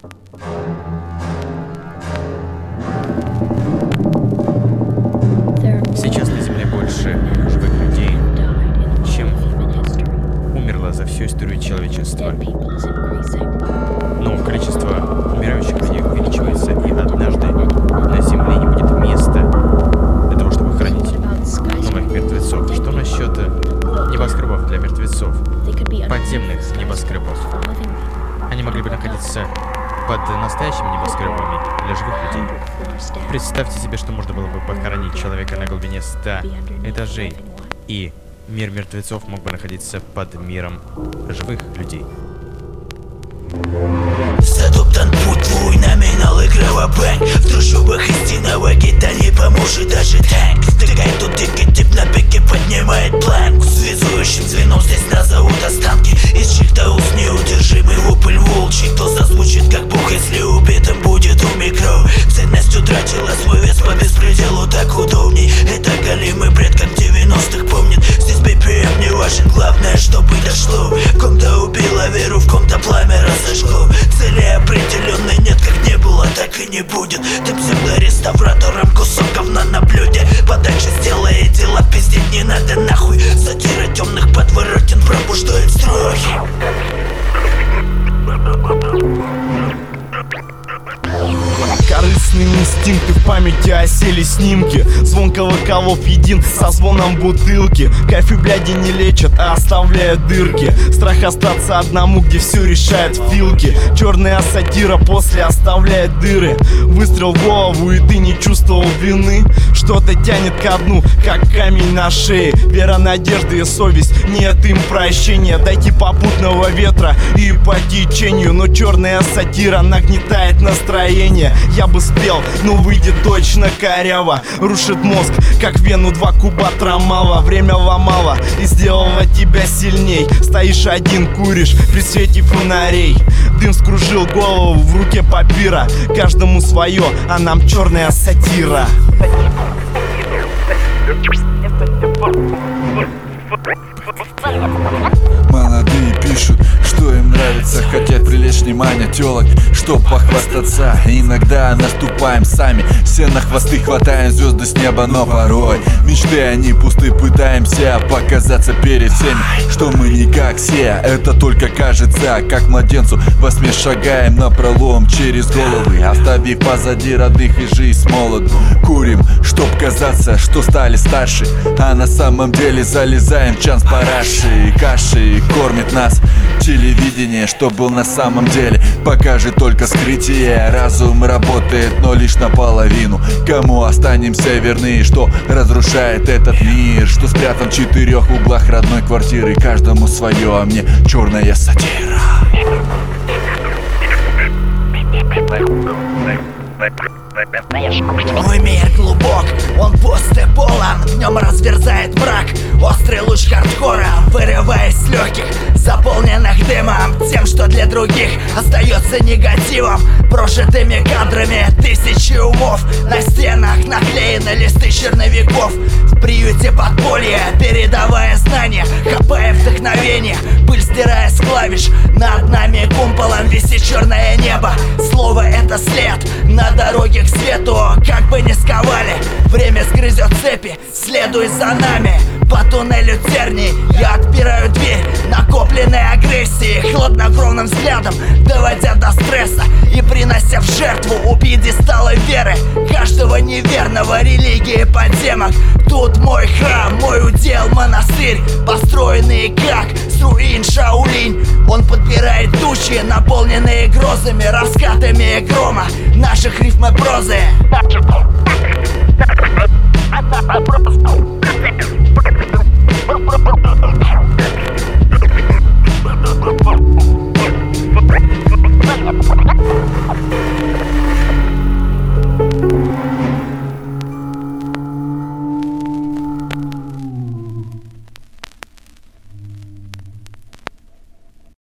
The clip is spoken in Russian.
Сейчас на Земле больше живых людей, чем умерло за всю историю человечества. Но количество умирающих людей увеличивается, и однажды на Земле не будет места для того, чтобы хранить новых мертвецов. Что насчет небоскребов для мертвецов? Подземных небоскребов. Они могли бы находиться под настоящими небоскребами для живых людей. Представьте себе, что можно было бы похоронить человека на глубине 100 этажей, и мир мертвецов мог бы находиться под миром живых людей. Затоптан путь твой, номинал и кровопань. В трущобах истинного гита не поможет даже танк. Стыкает тут дикий тип на пике, поднимает планку. Связующим звеном здесь назовут останки. Из чьих-то уст неудержимый вопль волчий. То зазвучит как бог, если убитым будет у микро. Ценность утратила свой вес по беспределу, так удобней. Это голимый бред, как 90-х помнит. Здесь BPM не важен, главное, чтобы дошло. В ком-то убило веру, в ком-то пламя разожгло. Цели определенной нет, как не было, так и не будет. Ты псевдореставратором кусок говна на блюде. Подальше сделай дела, пиздеть не надо нахуй. Сатира темных подворотен пробуждает страхи. Корыстные инстинкты в памяти осели снимки. Звон колоколов един со звоном бутылки. Кайф и бляди не лечат, а оставляют дырки. Страх остаться одному, где все решает филки. Черная сатира после оставляет дыры. Выстрел в голову, и ты не чувствовал вины. Что-то тянет ко дну, как камень на шее. Вера, надежда и совесть, нет им прощения. Дойти попутного ветра и по течению. Но черная сатира нагнетает настроение. Я бы спел, но выйдет точно коряво. Рушит мозг, как вену 2 куба трамала. Время ломало и сделало тебя сильней. Стоишь один, куришь при свете фонарей. Дым скружил голову, в руке папира. Каждому свое, а нам черная сатира. Молодые пишут, что им нравится, хотят привлечь внимание телок, чтоб похвастаться. Иногда наступаем сами, все на хвосты хватаем звезды с неба, но порой мечты они пусты, пытаемся показаться перед всеми, что мы не как все, это только кажется. Как младенцу во сне шагаем напролом через головы, оставив позади родных и жизнь с молоду. Курим, чтоб казаться, что стали старше, а на самом деле залезаем в чан с парашей. Кашей кормит нас телевидение, что был на самом деле покажет только скрытие. Разум работает, но лишь наполовину. Кому останемся верны, что разрушает этот мир, что спрятан в 4 углах родной квартиры. Каждому свое, а мне черная сатира. Мой мир глубок, он пуст и полон. В нем разверзает мрак, острый луч хардкора, вырываясь с легких, заполненных дымом. Тем, что для других остается негативом, прожитыми кадрами тысячи умов. На стенах наклеены листы черновиков. В приюте подполья, передавая знания, копая вдохновение, пыль стирая с клавиш. Над нами куполом висит черное небо. Слово — это след на дороге к свету. Как бы ни сковали, время сгрызет цепи. Следуй за нами по туннелю терний. Я отпираю дверь накопленной агрессии, хладнокровным взглядом доводя до стресса и принося в жертву у пьедестала веры каждого неверного религии подземок. Тут мой храм, мой удел, монастырь, построенный как с руин Шаолинь. Он подпирает тучи, наполненные грозами, раскатами грома наших рифм и прозы.